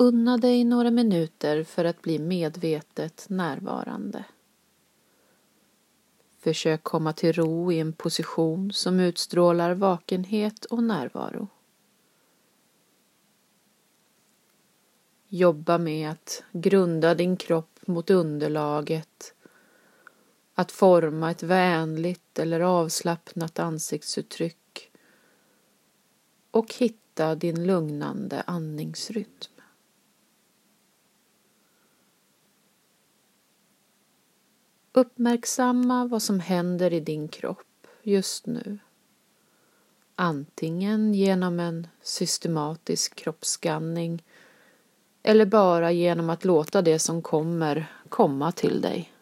Unna dig några minuter för att bli medvetet närvarande. Försök komma till ro i en position som utstrålar vakenhet och närvaro. Jobba med att grunda din kropp mot underlaget, att forma ett vänligt eller avslappnat ansiktsuttryck och hitta din lugnande andningsrytm. Uppmärksamma vad som händer i din kropp just nu. Antingen genom en systematisk kroppsskanning eller bara genom att låta det som kommer komma till dig.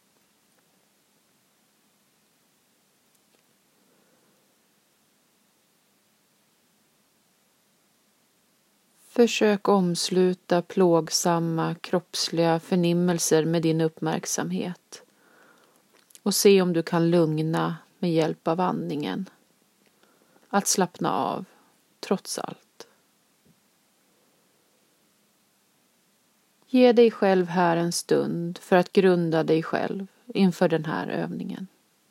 Försök omsluta plågsamma kroppsliga förnimmelser med din uppmärksamhet och se om du kan lugna med hjälp av andningen. Att slappna av, trots allt. Ge dig själv här en stund för att grunda dig själv inför den här övningen.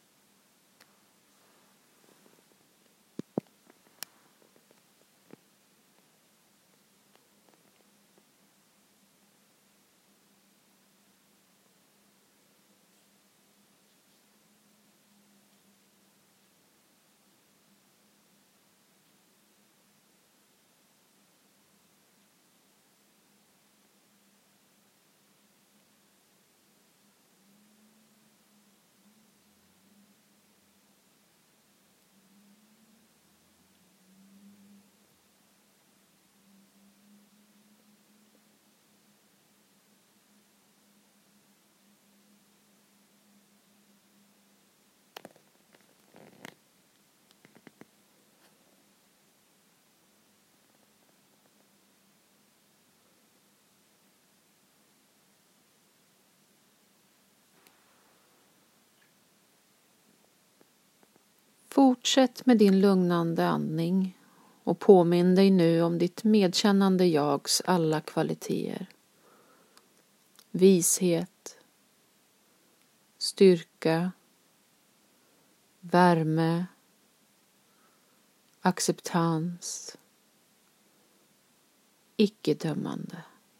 Fortsätt med din lugnande andning och påminn dig nu om ditt medkännande jags alla kvaliteter. Vishet, styrka, värme, acceptans, icke-dömande.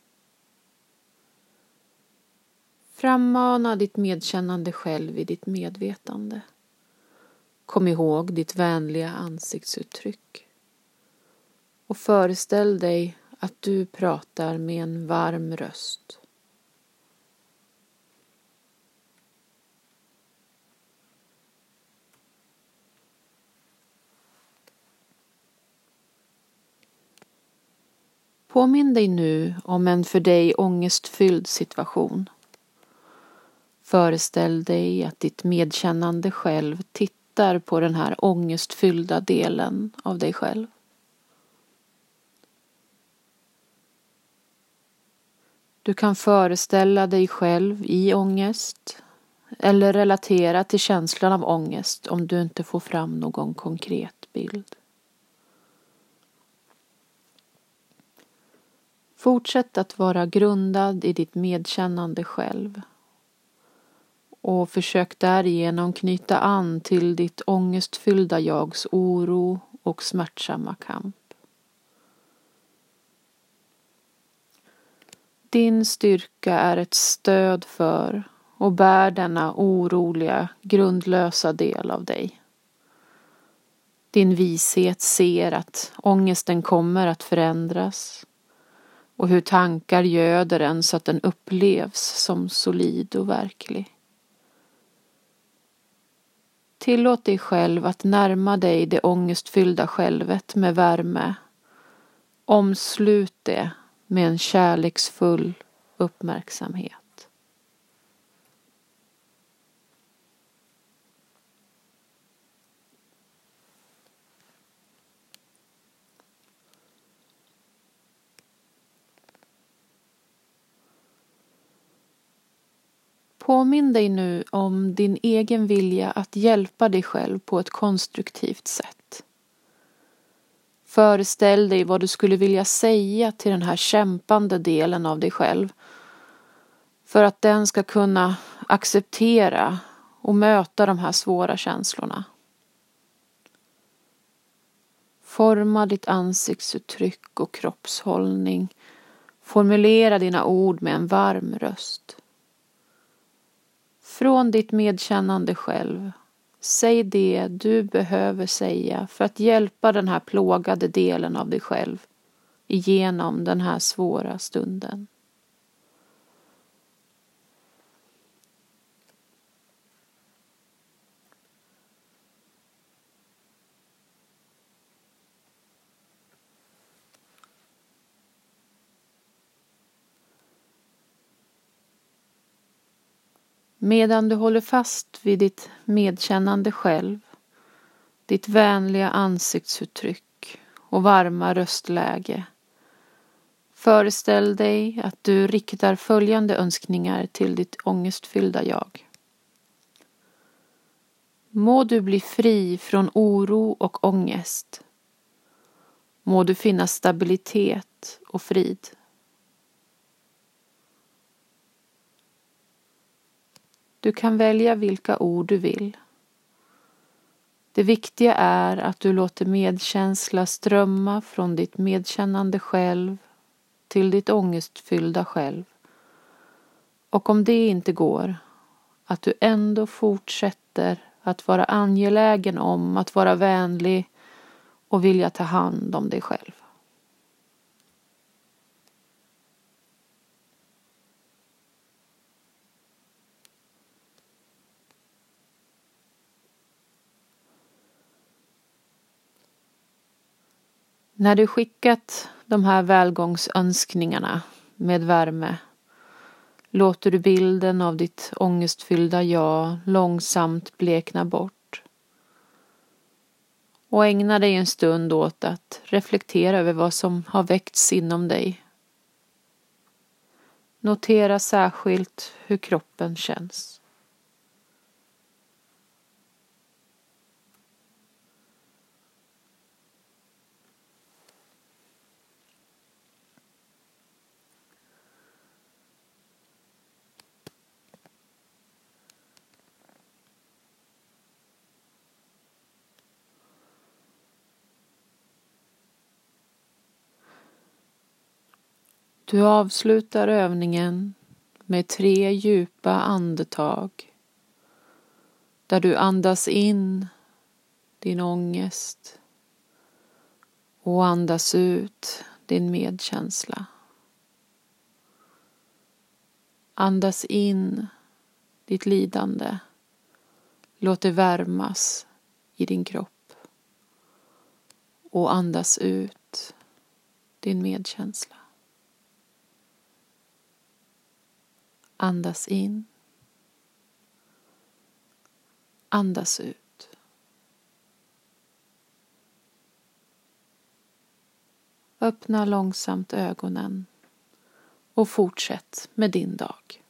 Frammana ditt medkännande själv i ditt medvetande. Kom ihåg ditt vänliga ansiktsuttryck och föreställ dig att du pratar med en varm röst. Påminn dig nu om en för dig ångestfylld situation. Föreställ dig att ditt medkännande själv tittar på den här ångestfyllda delen av dig själv. Du kan föreställa dig själv i ångest eller relatera till känslan av ångest om du inte får fram någon konkret bild. Fortsätt att vara grundad i ditt medkännande själv. Och försök därigenom knyta an till ditt ångestfyllda jags oro och smärtsamma kamp. Din styrka är ett stöd för och bär denna oroliga, grundlösa del av dig. Din vishet ser att ångesten kommer att förändras och hur tankar göder den så att den upplevs som solid och verklig. Tillåt dig själv att närma dig det ångestfyllda självet med värme. Omslut det med en kärleksfull uppmärksamhet. Påminn dig nu om din egen vilja att hjälpa dig själv på ett konstruktivt sätt. Föreställ dig vad du skulle vilja säga till den här kämpande delen av dig själv för att den ska kunna acceptera och möta de här svåra känslorna. Forma ditt ansiktsuttryck och kroppshållning. Formulera dina ord med en varm röst. Från ditt medkännande själv, säg det du behöver säga för att hjälpa den här plågade delen av dig själv igenom den här svåra stunden. Medan du håller fast vid ditt medkännande själv, ditt vänliga ansiktsuttryck och varma röstläge, föreställ dig att du riktar följande önskningar till ditt ångestfyllda jag. Må du bli fri från oro och ångest. Må du finna stabilitet och frid. Du kan välja vilka ord du vill. Det viktiga är att du låter medkänsla strömma från ditt medkännande själv till ditt ångestfyllda själv. Och om det inte går, att du ändå fortsätter att vara angelägen om att vara vänlig och vilja ta hand om dig själv. När du skickat de här välgångsönskningarna med värme låter du bilden av ditt ångestfyllda jag långsamt blekna bort. Och ägna dig en stund åt att reflektera över vad som har väckts inom dig. Notera särskilt hur kroppen känns. Du avslutar övningen med 3 djupa andetag där du andas in din ångest och andas ut din medkänsla. Andas in ditt lidande, låt det värmas i din kropp och andas ut din medkänsla. Andas in. Andas ut. Öppna långsamt ögonen och fortsätt med din dag.